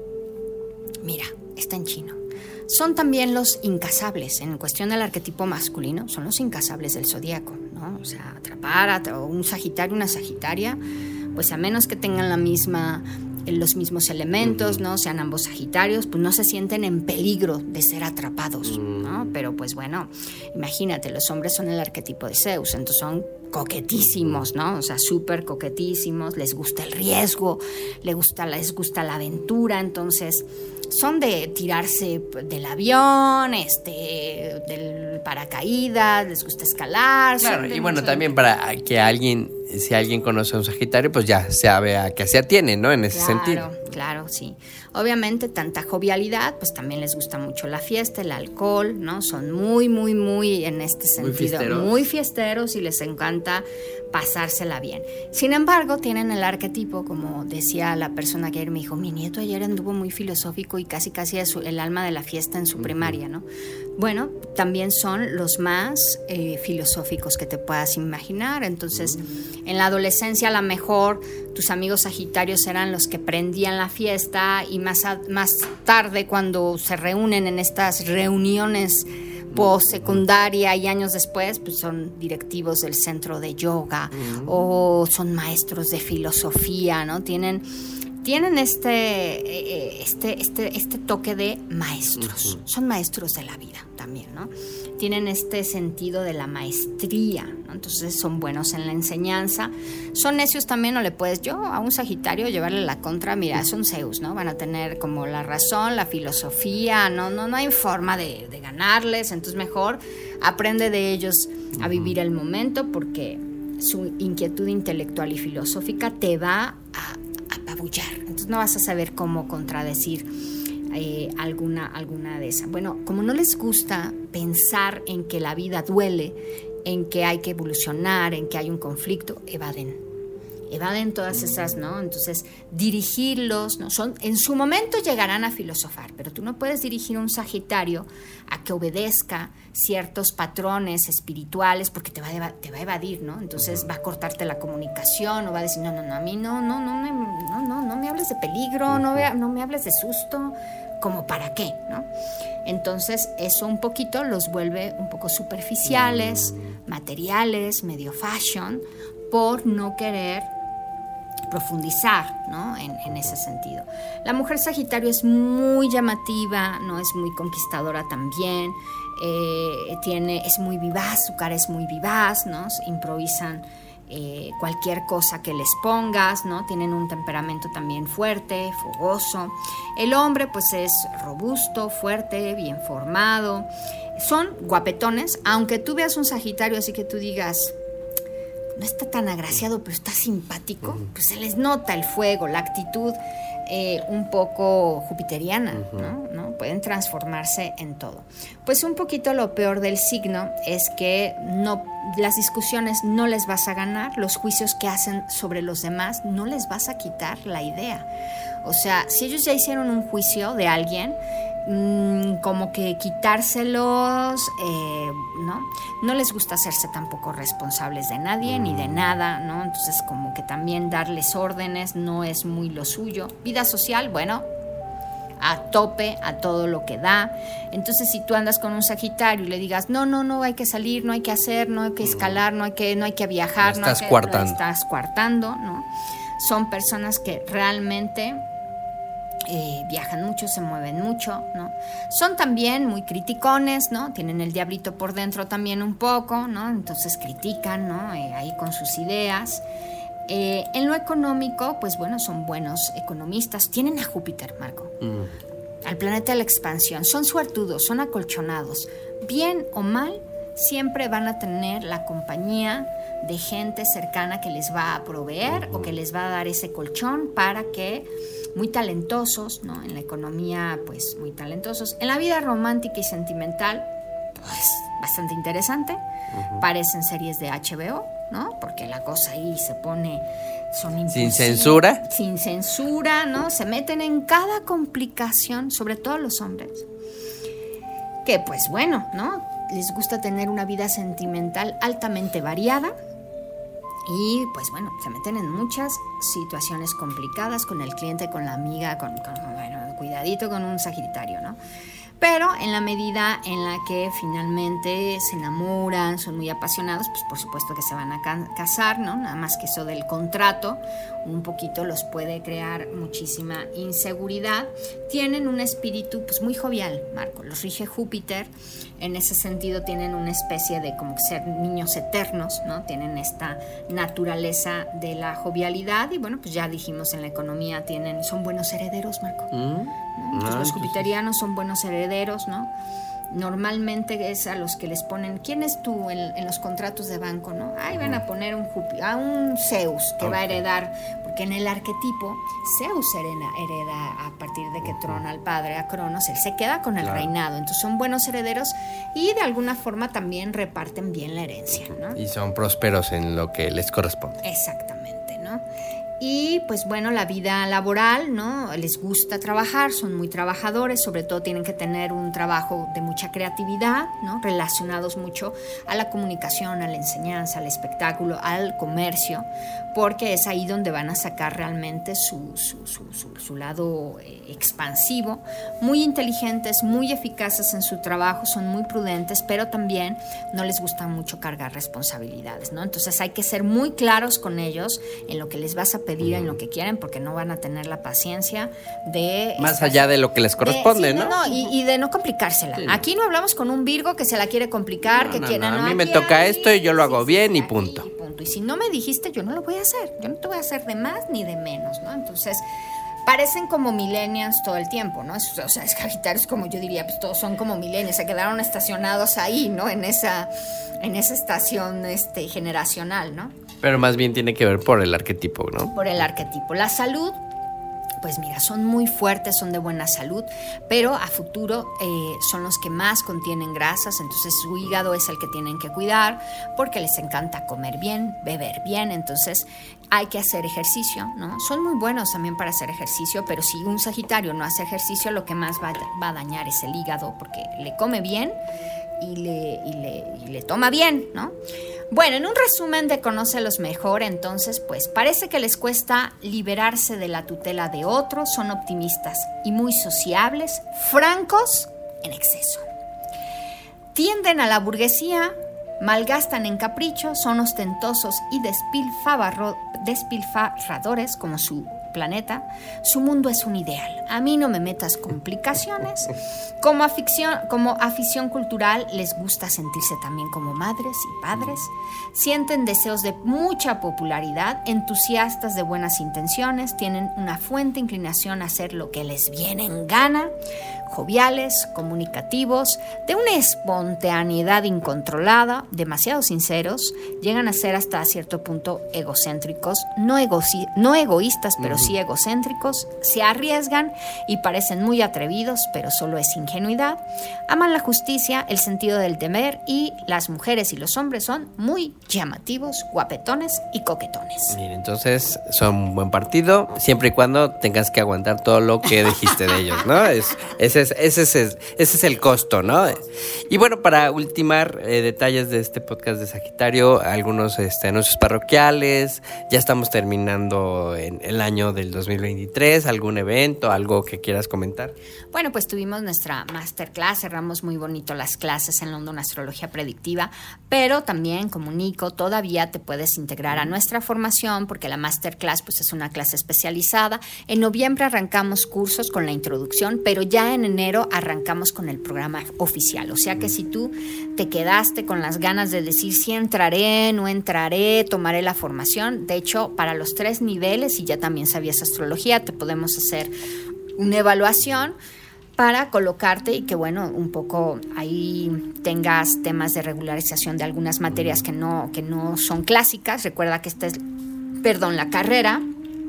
mira, está en chino. Son también los incasables, en cuestión del arquetipo masculino, son los incasables del zodíaco, ¿no? O sea, atrapar a un Sagitario, una Sagitaria, pues a menos que tengan la misma, los mismos elementos, ¿no? Sean ambos Sagitarios, pues no se sienten en peligro de ser atrapados, ¿no? Pero pues bueno, imagínate, los hombres son el arquetipo de Zeus, entonces son coquetísimos, ¿no? O sea, súper coquetísimos, les gusta el riesgo, les gusta, les gusta la aventura, entonces son de tirarse del avión, este, del paracaídas, les gusta escalar. Claro, y bueno, también para que alguien, si alguien conoce a un Sagitario, pues ya sabe a qué se atiene, ¿no? En ese claro, sentido. Claro, sí. Obviamente, tanta jovialidad, pues también les gusta mucho la fiesta, el alcohol, ¿no? Son muy, muy, muy, en este sentido, muy fiesteros, muy fiesteros y les encanta pasársela bien. Sin embargo, tienen el arquetipo, como decía la persona que ayer me dijo, mi nieto ayer anduvo muy filosófico y casi casi es el alma de la fiesta en su primaria, ¿no? Bueno, también son los más eh, filosóficos que te puedas imaginar. Entonces, en la adolescencia a lo mejor tus amigos Sagitarios eran los que prendían la fiesta y más, a, más tarde cuando se reúnen en estas reuniones post-secundaria y años después, pues son directivos del centro de yoga uh-huh. o son maestros de filosofía, ¿no? Tienen, tienen este, este, este, este toque de maestros, uh-huh. son maestros de la vida también, ¿no? Tienen este sentido de la maestría, ¿no? Entonces son buenos en la enseñanza. Son necios también, no le puedes, yo a un Sagitario llevarle la contra, mira, son Zeus, ¿no? Van a tener como la razón, la filosofía, no, no, no hay forma de, de ganarles, entonces mejor aprende de ellos a vivir el momento porque su inquietud intelectual y filosófica te va a apabullar, entonces no vas a saber cómo contradecir Eh, alguna, alguna de esas. Bueno, como no les gusta pensar en que la vida duele, en que hay que evolucionar, en que hay un conflicto, evaden. Evaden todas esas, ¿no? Entonces, dirigirlos, ¿no? Son, en su momento llegarán a filosofar, pero tú no puedes dirigir a un Sagitario a que obedezca ciertos patrones espirituales porque te va a, te va a evadir, ¿no? Entonces va a cortarte la comunicación o va a decir, no, no, no, a mí no, no, no, no, no, no, no me hables de peligro, no, no me hables de susto, ¿como para qué, no? Entonces eso un poquito los vuelve un poco superficiales, materiales, medio fashion, por no querer profundizar, ¿no? En, en ese sentido. La mujer Sagitario es muy llamativa, ¿no? Es muy conquistadora también, eh, tiene, es muy vivaz, su cara es muy vivaz, ¿no? Se improvisan eh, cualquier cosa que les pongas, ¿no? Tienen un temperamento también fuerte, fogoso. El hombre pues es robusto, fuerte, bien formado. Son guapetones, aunque tú veas un Sagitario así que tú digas, no está tan agraciado, pero está simpático, uh-huh. pues se les nota el fuego, la actitud eh, un poco jupiteriana, uh-huh. ¿no? ¿no? ¿no? Pueden transformarse en todo. Pues un poquito lo peor del signo es que no, las discusiones no les vas a ganar, los juicios que hacen sobre los demás no les vas a quitar la idea. O sea, si ellos ya hicieron un juicio de alguien, mmm, como que quitárselos, eh, ¿no? No les gusta hacerse tampoco responsables de nadie ni de nada, ¿no? Entonces como que también darles órdenes no es muy lo suyo. Vida social, bueno, a tope, a todo lo que da. Entonces si tú andas con un Sagitario y le digas, no, no, no hay que salir, no hay que hacer, no hay que escalar, no hay que, no hay que viajar, lo no estás hay que, coartando. lo estás coartando, ¿no? Son personas que realmente eh, viajan mucho, se mueven mucho, ¿no? Son también muy criticones, ¿no? Tienen el diablito por dentro también un poco, ¿no? Entonces critican, ¿no? Eh, ahí con sus ideas. Eh, en lo económico, pues bueno, son buenos economistas. Tienen a Júpiter, Marco, mm. al planeta de la expansión. Son suertudos, son acolchonados. Bien o mal, siempre van a tener la compañía de gente cercana que les va a proveer uh-huh. o que les va a dar ese colchón para que, muy talentosos, ¿no? En la economía, pues muy talentosos. En la vida romántica y sentimental, pues bastante interesante. Uh-huh. Parecen series de H B O, ¿no? Porque la cosa ahí se pone, son sin censura, sin censura, ¿no? Se meten en cada complicación, sobre todo los hombres, que pues bueno, ¿no? Les gusta tener una vida sentimental altamente variada y pues bueno, se meten en muchas situaciones complicadas con el cliente, con la amiga, con, con bueno, cuidadito con un Sagitario, ¿no? Pero en la medida en la que finalmente se enamoran, son muy apasionados, pues por supuesto que se van a ca- casar, ¿no? Nada más que eso del contrato un poquito los puede crear muchísima inseguridad. Tienen un espíritu pues muy jovial, Marco, los rige Júpiter. En ese sentido tienen una especie de como ser niños eternos, ¿no? Tienen esta naturaleza de la jovialidad y bueno, pues ya dijimos en la economía tienen, son buenos herederos, Marco. ¿Mm? ¿No? Entonces, ah, los jupiterianos son buenos herederos, ¿no? Normalmente es a los que les ponen, ¿quién es tú en, en los contratos de banco, no? Ahí van a poner un Jupi, a un Zeus que okay. va a heredar, porque en el arquetipo Zeus hereda, hereda a partir de que trona al padre, a Cronos, él se queda con el claro. reinado, entonces son buenos herederos y de alguna forma también reparten bien la herencia, ¿no? Y son prósperos en lo que les corresponde. Exactamente, ¿no? Y pues bueno, la vida laboral, ¿no? Les gusta trabajar, son muy trabajadores, sobre todo tienen que tener un trabajo de mucha creatividad, ¿no? Relacionados mucho a la comunicación, a la enseñanza, al espectáculo, al comercio, porque es ahí donde van a sacar realmente su, su, su, su, su lado eh, expansivo. Muy inteligentes, muy eficaces en su trabajo, son muy prudentes, pero también no les gusta mucho cargar responsabilidades, ¿no? Entonces hay que ser muy claros con ellos en lo que les vas a pedir, en lo que quieren, porque no van a tener la paciencia de... Más estas, allá de lo que les corresponde, de, sí, ¿no? No, no y, y de no complicársela. Sí. Aquí no hablamos con un Virgo que se la quiere complicar, no, que no, quiere... No, no, a mí me aquí, toca aquí, esto y yo lo hago sí, bien sí, y punto. Y punto. Y si no me dijiste, yo no lo voy a hacer. Yo no te voy a hacer de más ni de menos, ¿no? Entonces... parecen como millennials todo el tiempo, ¿no? Es, o sea, es Sagitarios, como yo diría, pues todos son como millennials, se quedaron estacionados ahí, ¿no? En esa, en esa estación este, generacional, ¿no? Pero más bien tiene que ver por el arquetipo, ¿no? Por el arquetipo. La salud, pues mira, son muy fuertes, son de buena salud, pero a futuro eh, son los que más contienen grasas, entonces su hígado es el que tienen que cuidar, porque les encanta comer bien, beber bien, entonces hay que hacer ejercicio, ¿no? Son muy buenos también para hacer ejercicio, pero si un Sagitario no hace ejercicio, lo que más va, va a dañar es el hígado, porque le come bien y le, y le, y le toma bien, ¿no? Bueno, en un resumen de Conócelos Mejor, entonces, pues parece que les cuesta liberarse de la tutela de otros, son optimistas y muy sociables, francos en exceso. Tienden a la burguesía, malgastan en caprichos, son ostentosos y despilfarradores como su planeta. Su mundo es un ideal. A mí no me metas complicaciones. Como afición, como afición cultural les gusta sentirse también como madres y padres. Sienten deseos de mucha popularidad, entusiastas de buenas intenciones, tienen una fuerte inclinación a hacer lo que les viene en gana. joviales, comunicativos, de una espontaneidad incontrolada, demasiado sinceros, llegan a ser hasta cierto punto egocéntricos, no, ego, no egoístas, pero uh-huh. sí egocéntricos, se arriesgan y parecen muy atrevidos, pero solo es ingenuidad, aman la justicia, el sentido del deber y las mujeres y los hombres son muy llamativos, guapetones y coquetones. Bien, entonces son un buen partido, siempre y cuando tengas que aguantar todo lo que dijiste de ellos, ¿no? Es, ese, es, ese, es, ese es el costo, ¿no? Y bueno, para ultimar eh, detalles de este podcast de Sagitario, algunos este, anuncios parroquiales, ya estamos terminando en el año del dos mil veintitrés, algún evento, algo que quieras comentar. Bueno, pues tuvimos nuestra masterclass, cerramos muy bonito las clases en London Astrología Predictiva, pero también comunico, todavía te puedes integrar a nuestra formación porque la masterclass pues es una clase especializada. En noviembre arrancamos cursos con la introducción, pero ya en enero arrancamos con el programa oficial, o sea que si tú te quedaste con las ganas de decir si entraré, no entraré, tomaré la formación, de hecho para los tres niveles, si ya también sabías astrología, te podemos hacer una evaluación para colocarte y que, bueno, un poco ahí tengas temas de regularización de algunas materias que no, que no son clásicas. Recuerda que esta es, perdón, la carrera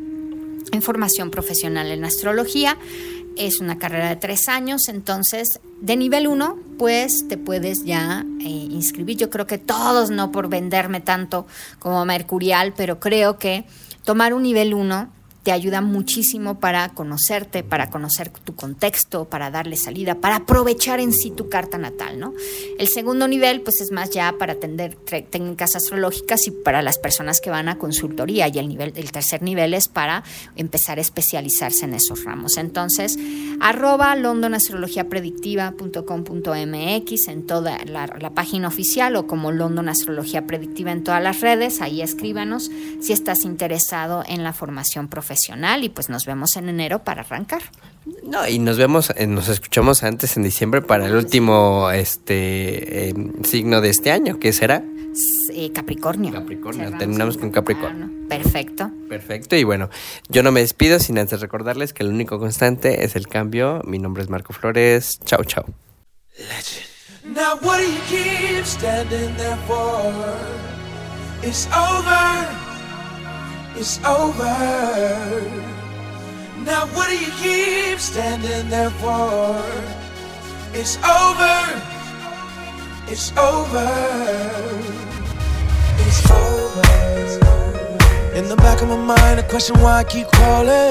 en formación profesional en astrología. Es una carrera de tres años, entonces de nivel uno, pues te puedes ya eh, inscribir. Yo creo que todos, no por venderme tanto como Mercurial, pero creo que tomar un nivel uno te ayuda muchísimo para conocerte, para conocer tu contexto, para darle salida, para aprovechar en sí tu carta natal, ¿no? El segundo nivel, pues es más ya para atender tre- técnicas astrológicas y para las personas que van a consultoría, y el nivel, el tercer nivel es para empezar a especializarse en esos ramos. Entonces, arroba london astrología predictiva punto com punto m x en toda la, la página oficial, o como London Astrología Predictiva en todas las redes, ahí escríbanos si estás interesado en la formación profesional. Y pues nos vemos en enero para arrancar. No, y nos vemos, eh, nos escuchamos antes en diciembre para el último este eh, signo de este año, ¿qué será? Eh, Capricornio. Capricornio, Cerramos terminamos con Capricornio. Ah, no. Perfecto. Perfecto, y bueno, yo no me despido sin antes recordarles que el único constante es el cambio. Mi nombre es Marco Flores. Chao, chao. Legend. Now what do you keep standing there for? It's over. It's over. Now what do you keep standing there for? It's over. It's over. It's over. In the back of my mind, a question why I keep calling.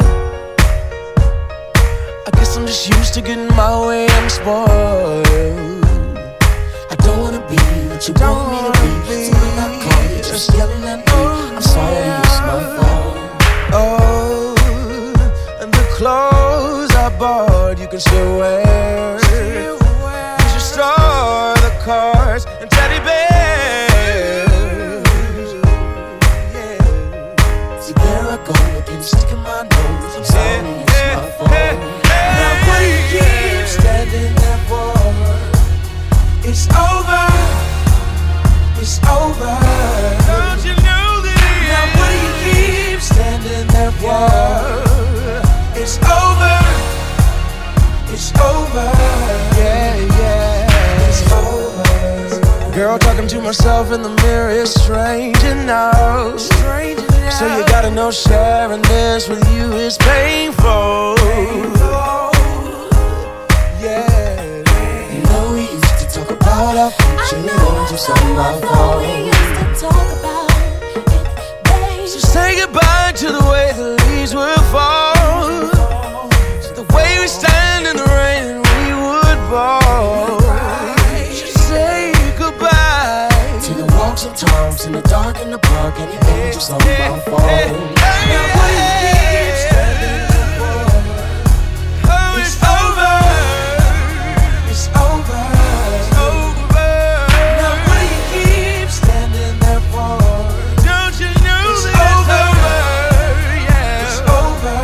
I guess I'm just used to getting my way, I'm spoiled. I don't wanna be what you want me to be. So when I call you, just yelling at me. I'm sorry, it's my fault. Oh, and the clothes I bought you can still wear. You should store the cards and teddy bears. Yeah. See, there I go again, sticking my nose. I'm sorry, it's my fault. Now what do you keep standing there for? It's over. It's over. Don't you know that? Now what do you keep standing there for? It's over. It's over. Yeah, yeah. It's over. Girl, talking to myself in the mirror is strange enough. Strange enough. So you gotta know sharing this with you is painful. Painful. Yeah. You know we used to talk about our future. You know just on my phone. We used to talk about it, babe. So say goodbye to the way the leaves would fall, to the way we stand in the rain and we would ball. Just say goodbye to the walks of times in the dark in the park, and it ain't just on my phone. Now what do you keep standing there for? Oh, it's over. It's over. It's over. Now what do you keep standing there for? Don't you know it's that over. It's over?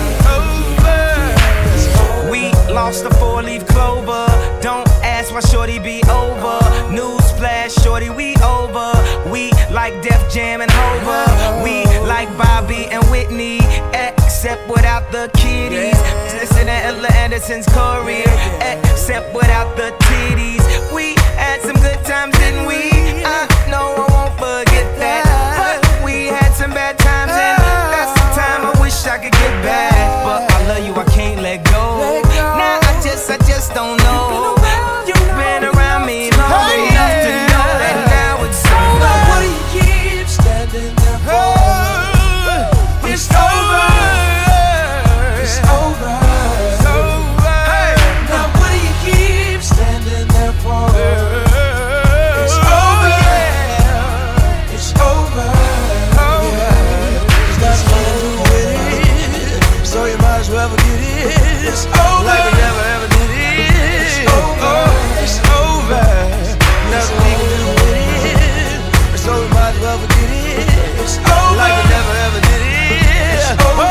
Yeah. It's over. It's over. We lost a four-leaf clover. Don't ask why shorty be over. Newsflash, shorty, we over. We like Def Jam and Hova. We like Bobby and Whitney. X except without the kiddies. Listen to Ella Anderson's choreo, except without the titties. We had some good times, didn't we? I know I won't forget that. But we had some bad times, and that's the time I wish I could get back. But I love you, I can't let go. Now I just, I just don't know. You've been around me long enough to know that now it's over. What do you keep standing there for? It's over. It's over. It's over. Now what do you keep standing there for? It's over, yeah. It's over. There's nothing to do with it, so you might as well forget it. It's over. Like we never ever did it. It's over. It's over. Nothing we can do with it, so we might as well forget it. It's over. Like we never ever did it. It's over.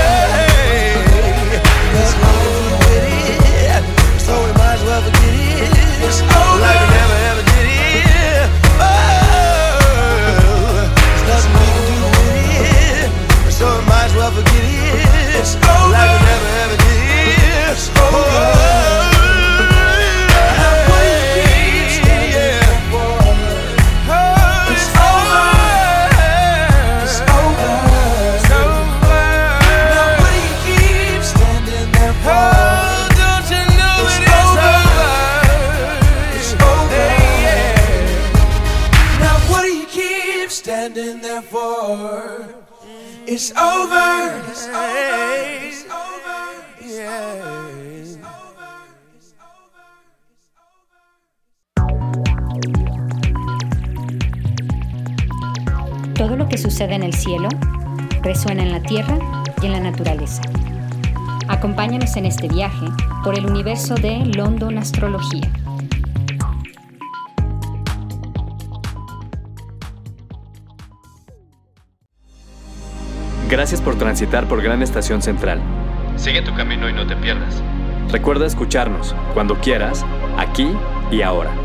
Nothing we can do with it, so we might as well forget it. It's over. Like we never ever did it. Oh. There's nothing we can do with it, so we might as well forget it. It's over. Like we never ever did it. It's over. Standing there for it's over. It's over. It's over. Yeah. It's over. It's over. Todo lo que sucede en el cielo resuena en la tierra y en la naturaleza. Acompáñanos en este viaje por el universo de London Astrología. Gracias por transitar por Gran Estación Central. Sigue tu camino y no te pierdas. Recuerda escucharnos cuando quieras, aquí y ahora.